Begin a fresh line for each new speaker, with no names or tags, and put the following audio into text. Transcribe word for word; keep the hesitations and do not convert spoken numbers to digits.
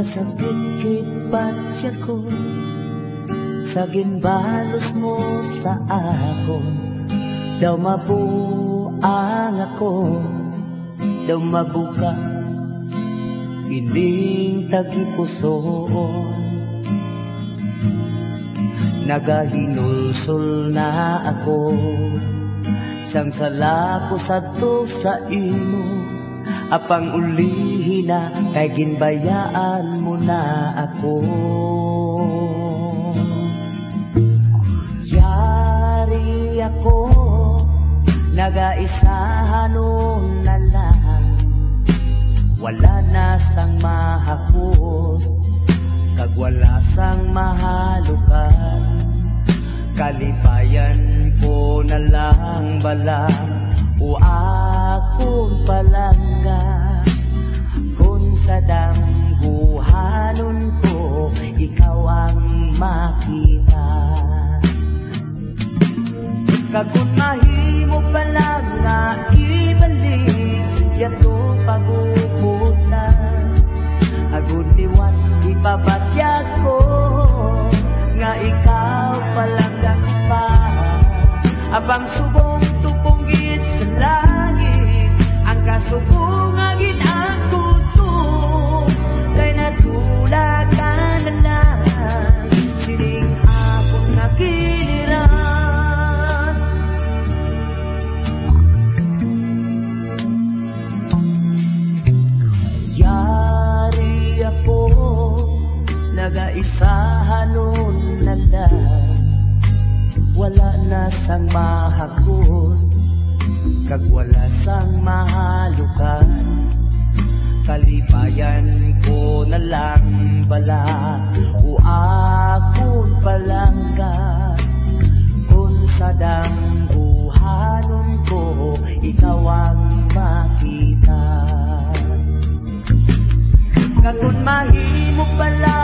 Masakit kipatya ko sa ginbalos mo sa akon. Daw mabuang ako, daw mabuka ining tagipusoon. Nagahinulsol na ako, sang sala ko sadto sa imo. Apang ulihin na, kay ginbayaan mo na ako. Yari ako, nagaisahan nun na lang. Wala na sang mahakos, kag wala sang mahalukan. Kalipayan ko na lang bala, o akong palangga. Kung sa dangguhanon ko, ikaw ang makita. Kagod mahimo palang nga ibalik, yato paguputan. Agud liwat ipabatyag ko, nga ikaw palang pa. Abang subong tupunggit sa langit, ang kasubong agit ang tuto. Kay natulad ka na lang, sining akong nakiliran. Yari ako, nagaisahan nun na lang. Wala na sang mahakos, kag wala sang mahalukan. Kalipayan ko na lang bala, o akong palangga. Kung sa dangguhanon ko, ikaw ang makita. Kagod mahimo pala